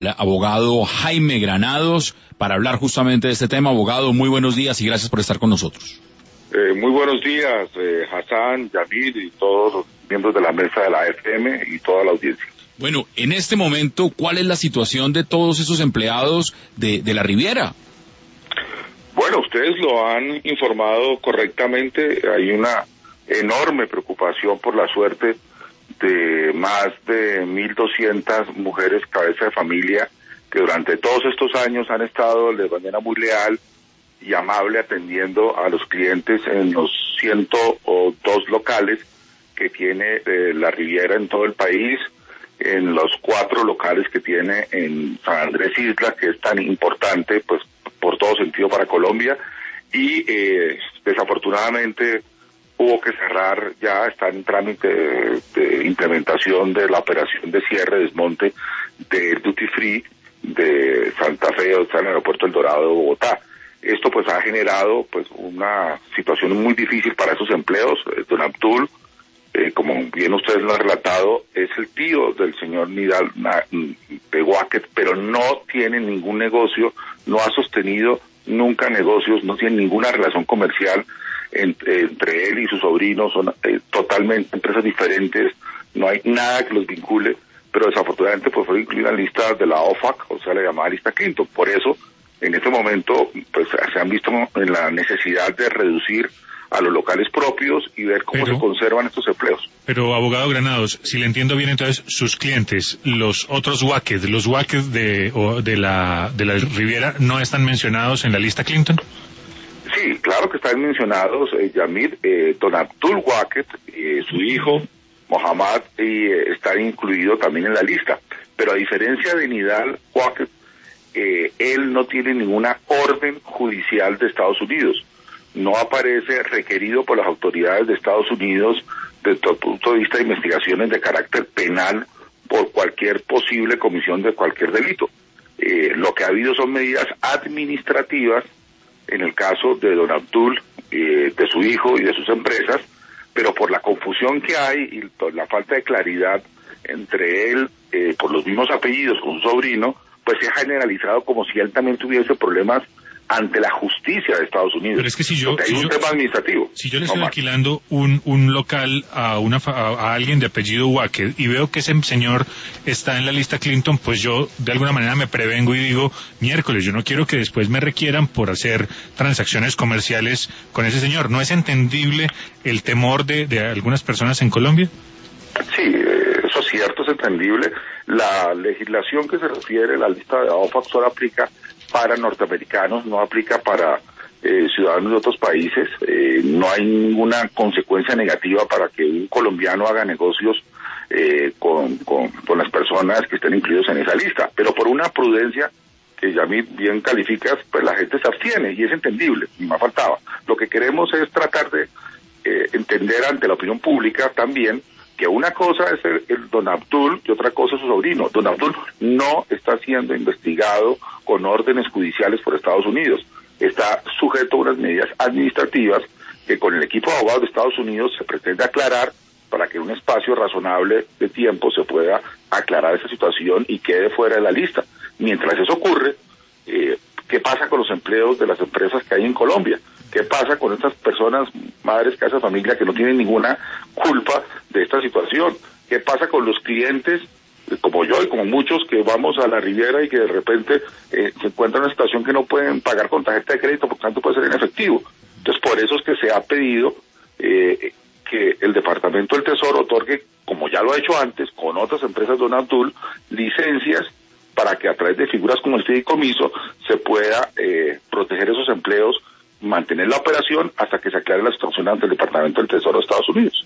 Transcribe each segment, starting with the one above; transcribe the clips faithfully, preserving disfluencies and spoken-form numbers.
abogado Jaime Granados, para hablar justamente de este tema. Abogado, muy buenos días y gracias por estar con nosotros. Eh, muy buenos días, eh, Hassan, Yamil y todos los miembros de la mesa de la F M y toda la audiencia. Bueno, en este momento, ¿cuál es la situación de todos esos empleados de, de la Riviera? Bueno, ustedes lo han informado correctamente. Hay una enorme preocupación por la suerte de más de mil doscientas mujeres cabeza de familia que durante todos estos años han estado de manera muy leal y amable atendiendo a los clientes en los ciento dos locales que tiene eh, la Riviera en todo el país, en los cuatro locales que tiene en San Andrés Isla, que es tan importante pues por todo sentido para Colombia, y eh, desafortunadamente hubo que cerrar, ya está en trámite de, de implementación de la operación de cierre, desmonte del duty free de Santa Fe, o sea, en el aeropuerto El Dorado de Bogotá. Esto pues ha generado pues una situación muy difícil para esos empleos. Don Abdul, eh, como bien ustedes lo han relatado, es el tío del señor Nidal de Wacket, pero no tiene ningún negocio, no ha sostenido nunca negocios, no tiene ninguna relación comercial entre, entre él y su sobrino, son eh, totalmente empresas diferentes, no hay nada que los vincule, pero desafortunadamente pues fue incluida en listas de la O F A C, o sea, la llamada lista Clinton. Por eso, en este momento, pues se han visto en la necesidad de reducir a los locales propios y ver cómo pero, se conservan estos empleos. Pero, abogado Granados, si le entiendo bien, entonces, sus clientes, los otros Wacket, los Wacket de, o de la de la Riviera, ¿no están mencionados en la lista Clinton? Sí, claro que están mencionados, eh, Yamir, eh, Don Abdul Wacket, eh, su hijo, Mohammad, eh, está incluido también en la lista. Pero a diferencia de Nidal Wacket, eh, él no tiene ninguna orden judicial de Estados Unidos. No aparece requerido por las autoridades de Estados Unidos desde el punto de vista de investigaciones de carácter penal por cualquier posible comisión de cualquier delito. Eh, lo que ha habido son medidas administrativas en el caso de Don Abdul, eh, de su hijo y de sus empresas, pero por la confusión que hay y por la falta de claridad entre él, eh, por los mismos apellidos con su sobrino, pues se ha generalizado como si él también tuviese problemas ante la justicia de Estados Unidos. Pero es que si yo, hay si un yo, tema administrativo. Si yo le estoy no alquilando un, un local a una a, a alguien de apellido Wacket y veo que ese señor está en la lista Clinton, pues yo de alguna manera me prevengo y digo, miércoles, yo no quiero que después me requieran por hacer transacciones comerciales con ese señor. ¿No es entendible el temor de, de algunas personas en Colombia? Sí, eso es cierto, es entendible. La legislación que se refiere a la lista de O F A C solo aplica para norteamericanos, no aplica para eh, ciudadanos de otros países. Eh, no hay ninguna consecuencia negativa para que un colombiano haga negocios eh, con, con, con las personas que estén incluidos en esa lista. Pero por una prudencia que ya bien calificas, pues la gente se abstiene y es entendible, y más faltaba. Lo que queremos es tratar de eh, entender ante la opinión pública también que una cosa es el, el Don Abdul y otra cosa es su sobrino. Don Abdul no está siendo investigado con órdenes judiciales por Estados Unidos. Está sujeto a unas medidas administrativas que con el equipo de abogados de Estados Unidos se pretende aclarar para que en un espacio razonable de tiempo se pueda aclarar esa situación y quede fuera de la lista. Mientras eso ocurre, eh, ¿qué pasa con los empleos de las empresas que hay en Colombia? ¿Qué pasa con estas personas, madres, casa de familia, que no tienen ninguna culpa de esta situación? ¿Qué pasa con los clientes, como yo y como muchos, que vamos a la Riviera y que de repente eh, se encuentran en una situación que no pueden pagar con tarjeta de crédito, por tanto puede ser en efectivo? Entonces, por eso es que se ha pedido eh, que el Departamento del Tesoro otorgue, como ya lo ha hecho antes, con otras empresas Don Abdul, licencias para que a través de figuras como el fideicomiso se pueda eh, proteger esos empleos, mantener la operación hasta que se aclare la situación ante el Departamento del Tesoro de Estados Unidos.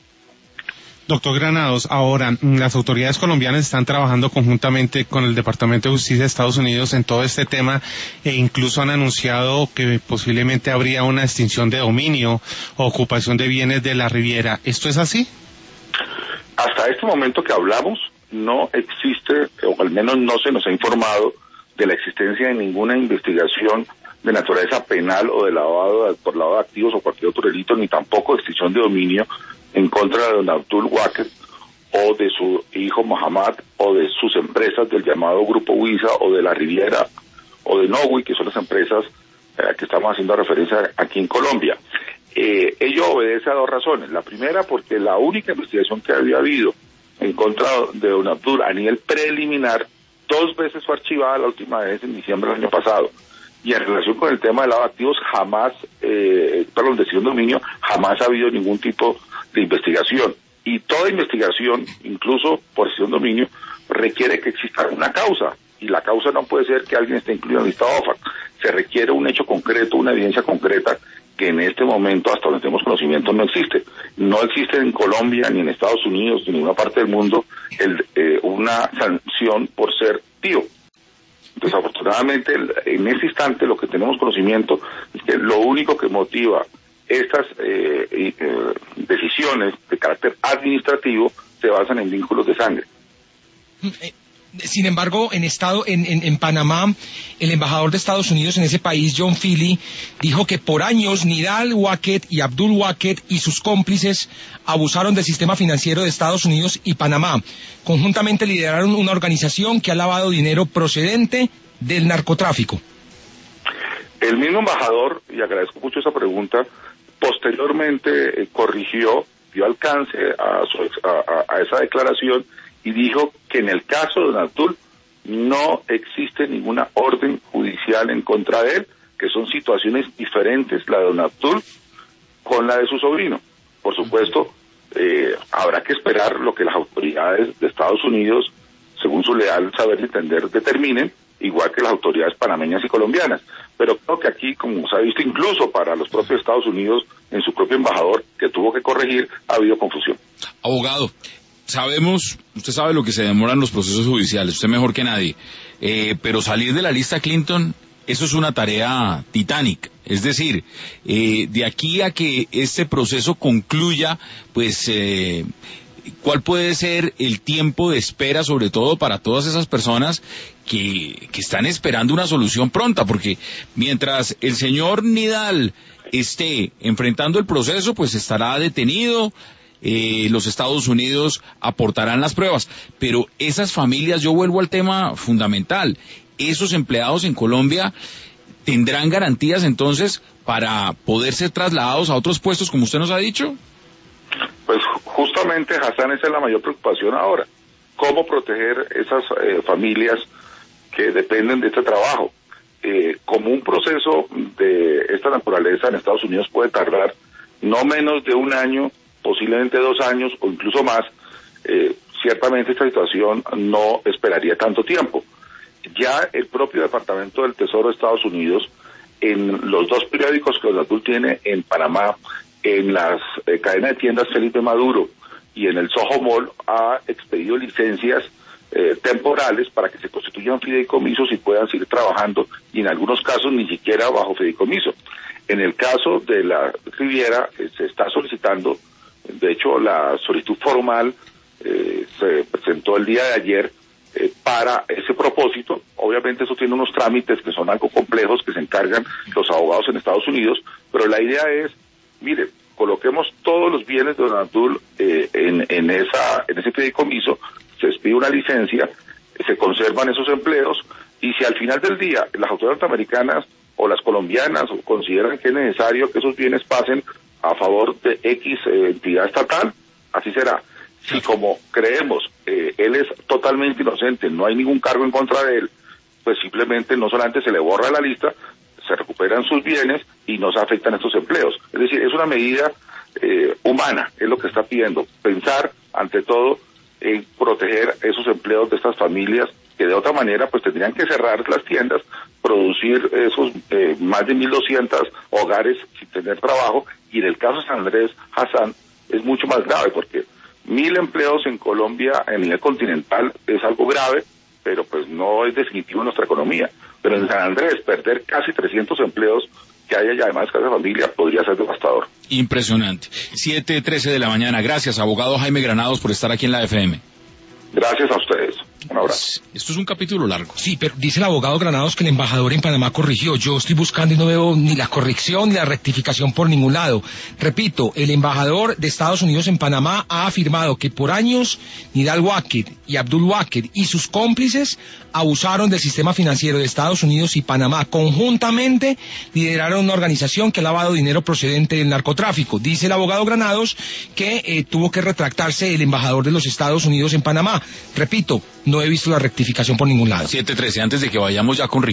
Doctor Granados, ahora las autoridades colombianas están trabajando conjuntamente con el Departamento de Justicia de Estados Unidos en todo este tema e incluso han anunciado que posiblemente habría una extinción de dominio o ocupación de bienes de la Riviera. ¿Esto es así? Hasta este momento que hablamos no existe, o al menos no se nos ha informado de la existencia de ninguna investigación de naturaleza penal o de lavado por lavado de activos o cualquier otro delito, ni tampoco extinción de dominio en contra de Don Abdul Wacket o de su hijo Mohamed, o de sus empresas del llamado Grupo Huiza, o de la Riviera, o de Nowi, que son las empresas eh, a que estamos haciendo referencia aquí en Colombia. Eh, ello obedece a dos razones. La primera, porque la única investigación que había habido en contra de don Abdul a nivel preliminar, dos veces fue archivada, la última vez en diciembre del año pasado. Y en relación con el tema de lavado de activos, jamás, eh, perdón, de cesión de dominio, jamás ha habido ningún tipo de investigación. Y toda investigación, incluso por cesión de dominio, requiere que exista una causa. Y la causa no puede ser que alguien esté incluido en la lista O F A C. Se requiere un hecho concreto, una evidencia concreta, que en este momento, hasta donde tenemos conocimiento, no existe. No existe en Colombia, ni en Estados Unidos, ni en ninguna parte del mundo, el, eh, una sanción por ser tío. Desafortunadamente, en ese instante lo que tenemos conocimiento es que lo único que motiva estas eh, eh, decisiones de carácter administrativo se basan en vínculos de sangre. Sin embargo, en estado, en, en, en Panamá, el embajador de Estados Unidos en ese país, John Feely, dijo que por años Nidal Wackett y Abdul Wackett y sus cómplices abusaron del sistema financiero de Estados Unidos y Panamá. Conjuntamente lideraron una organización que ha lavado dinero procedente del narcotráfico. El mismo embajador, y agradezco mucho esa pregunta, posteriormente eh, corrigió, dio alcance a, su, a, a esa declaración y dijo que en el caso de don Abdul no existe ninguna orden judicial en contra de él, que son situaciones diferentes la de don Abdul con la de su sobrino. Por supuesto, eh, habrá que esperar lo que las autoridades de Estados Unidos, según su leal saber y entender, determinen, igual que las autoridades panameñas y colombianas. Pero creo que aquí, como se ha visto incluso para los propios Estados Unidos, en su propio embajador, que tuvo que corregir, ha habido confusión. Abogado, sabemos, usted sabe lo que se demoran los procesos judiciales, usted mejor que nadie, eh, pero salir de la lista Clinton, eso es una tarea titánica. Es decir, eh, de aquí a que este proceso concluya, pues, eh, ¿cuál puede ser el tiempo de espera, sobre todo para todas esas personas que, que están esperando una solución pronta? Porque mientras el señor Nidal esté enfrentando el proceso, pues estará detenido. Eh, los Estados Unidos aportarán las pruebas, pero esas familias, yo vuelvo al tema fundamental, esos empleados en Colombia tendrán garantías entonces para poder ser trasladados a otros puestos, como usted nos ha dicho. Pues justamente, Hassan, esa es la mayor preocupación ahora, cómo proteger esas eh, familias que dependen de este trabajo. Eh, como un proceso de esta naturaleza en Estados Unidos puede tardar no menos de un año, posiblemente dos años o incluso más, eh, ciertamente esta situación no esperaría tanto tiempo. Ya el propio Departamento del Tesoro de Estados Unidos, en los dos periódicos que Abdul tiene en Panamá, en las eh, cadenas de tiendas Felipe Maduro y en el Soho Mall, ha expedido licencias eh, temporales para que se constituyan fideicomisos y puedan seguir trabajando, y en algunos casos ni siquiera bajo fideicomiso. En el caso de la Riviera, eh, se está solicitando. De hecho, la solicitud formal eh, se presentó el día de ayer eh, para ese propósito. Obviamente eso tiene unos trámites que son algo complejos, que se encargan los abogados en Estados Unidos, pero la idea es, mire, coloquemos todos los bienes de don Abdul eh, en, en, esa, en ese fideicomiso, se expide una licencia, se conservan esos empleos, y si al final del día las autoridades norteamericanas o las colombianas consideran que es necesario que esos bienes pasen a favor de X eh, entidad estatal, así será. Si como creemos eh, él es totalmente inocente, no hay ningún cargo en contra de él, pues simplemente no solamente se le borra la lista, se recuperan sus bienes y no se afectan estos empleos. Es decir, es una medida eh, humana, es lo que está pidiendo, pensar ante todo en proteger esos empleos de estas familias que de otra manera pues tendrían que cerrar las tiendas, producir esos eh, más de mil doscientos hogares sin tener trabajo, y en el caso de San Andrés, Hassan, es mucho más grave porque mil empleos en Colombia a nivel continental es algo grave, pero pues no es definitivo en nuestra economía. Pero en San Andrés perder casi trescientos empleos que haya ya además cada familia podría ser devastador. Impresionante. siete trece de la mañana. Gracias, abogado Jaime Granados, por estar aquí en la F M. Gracias a ustedes. Un abrazo. Esto es un capítulo largo. Sí, pero dice el abogado Granados que el embajador en Panamá corrigió. Yo estoy buscando y no veo ni la corrección ni la rectificación por ningún lado. Repito, el embajador de Estados Unidos en Panamá ha afirmado que por años Nidal Waqed y Abdul Waqed y sus cómplices abusaron del sistema financiero de Estados Unidos y Panamá. Conjuntamente lideraron una organización que ha lavado dinero procedente del narcotráfico. Dice el abogado Granados que eh, tuvo que retractarse el embajador de los Estados Unidos en Panamá. Repito, no he visto la rectificación por ningún lado. siete trece, antes de que vayamos ya con